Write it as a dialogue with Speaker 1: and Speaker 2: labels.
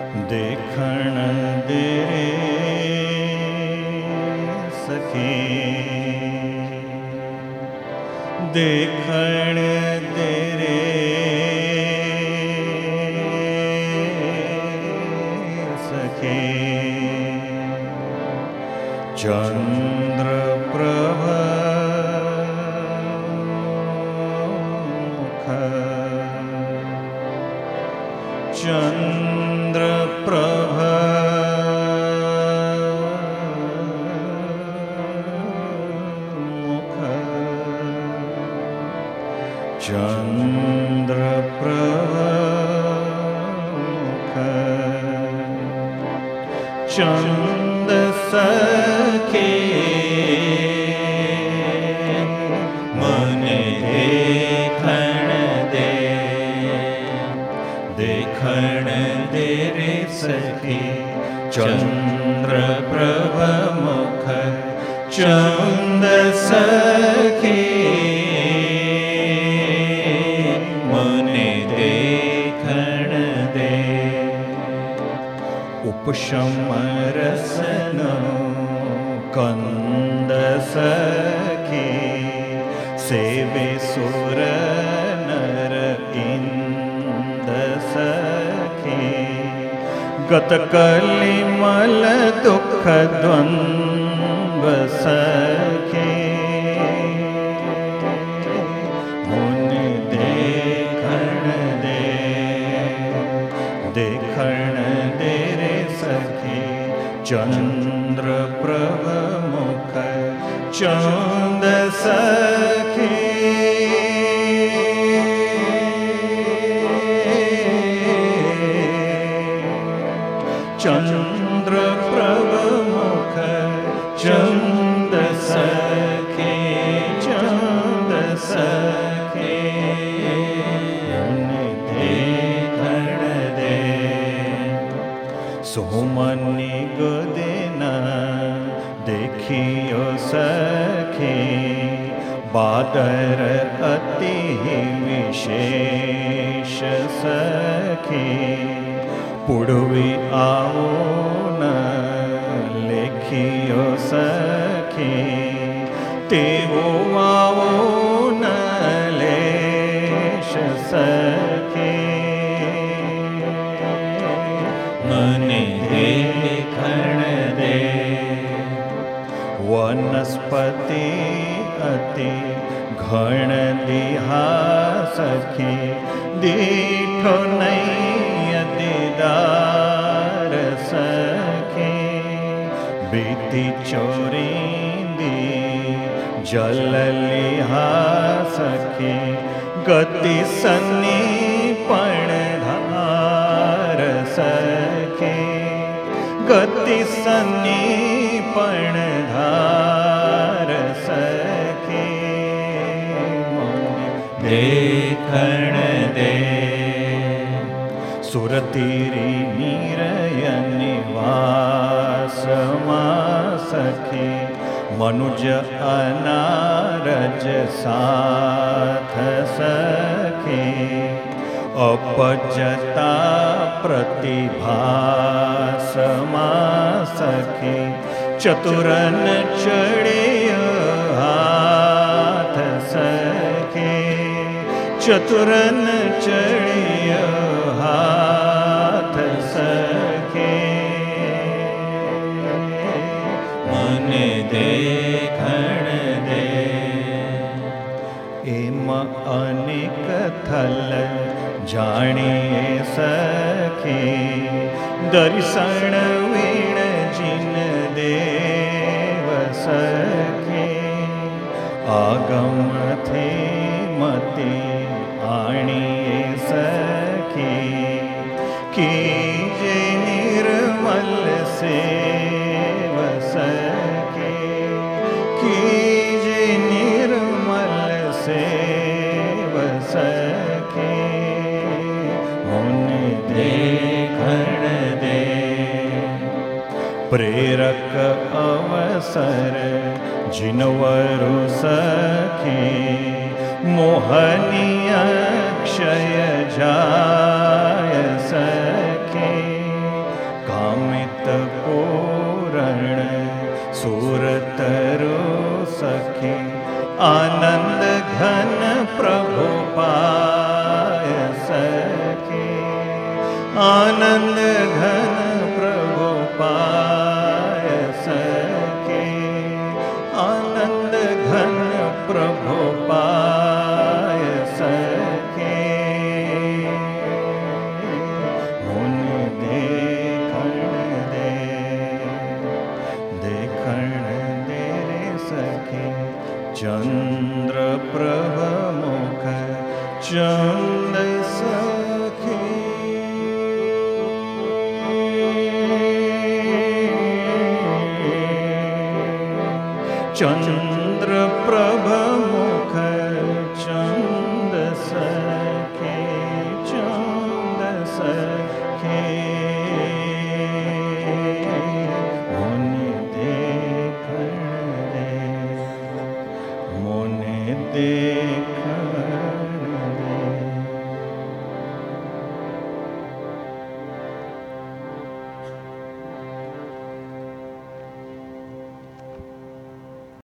Speaker 1: देखण दे सखी, देखण दे रे सखी, चंद्र प्रभ चंद्र प्रभ मुख, चंद्र प्रभ मुख, चंद सखे मने देखण दे, देखण दे रे सखी, चंद्र प्रभ मुख, चंद सखी मने देखण दे। उपशम रसनो कंद सखी, सेवे सुर नर इंद सखी, गत कलिमल दुख द्वंद्व सखी, मुनि देखण दे, देखण दे रे सखी, चंद्र प्रभ मुख, चंद सखी चंद्र प्रभ मुख, चंद सखी, चंद सखी देखण दे। सोमनि गोदिना देखियो सखी, बादर अति विशेष सखी, पुड़वी आओ न लेखियो सखी, तेवो आओ न लेश सखी, मने देखण दे। वनस्पति अति घण दिहा सखी, दीठो नहीं दीदार सखी, बीती चोरिंदी जल लिहा सखी, गति सन्नीपण धार सखी, गति सन्नीपण धार सखी, देखण दे। सुरतीरी नीरय निवास मां सखी, मनुज अनारज साथ सखी, अपजता प्रतिभास मां सखी, चतुरन चढ़िय हाथ सखी, चतुरन चढ़िय हाथ सखी, मने देखण दे। एम अनेक थल जानिए सखी, दर्शन वीण जिन देव सखी, आगम थे मति आणिए सखी, कीजे निर्मल सेव सखी, कीजे निर्मल सेव सखी, मुनि देखण दे। प्रेरक अवसर जिनवरु सखी, मोहनीय क्षय जाय सखी, आनंद घन प्रभु पाय सके, आनंद घन प्रभु पाय सके। मुनि देखण दे रे सखे, चंद्र प्रभ मुख चंद सखे। चंद्र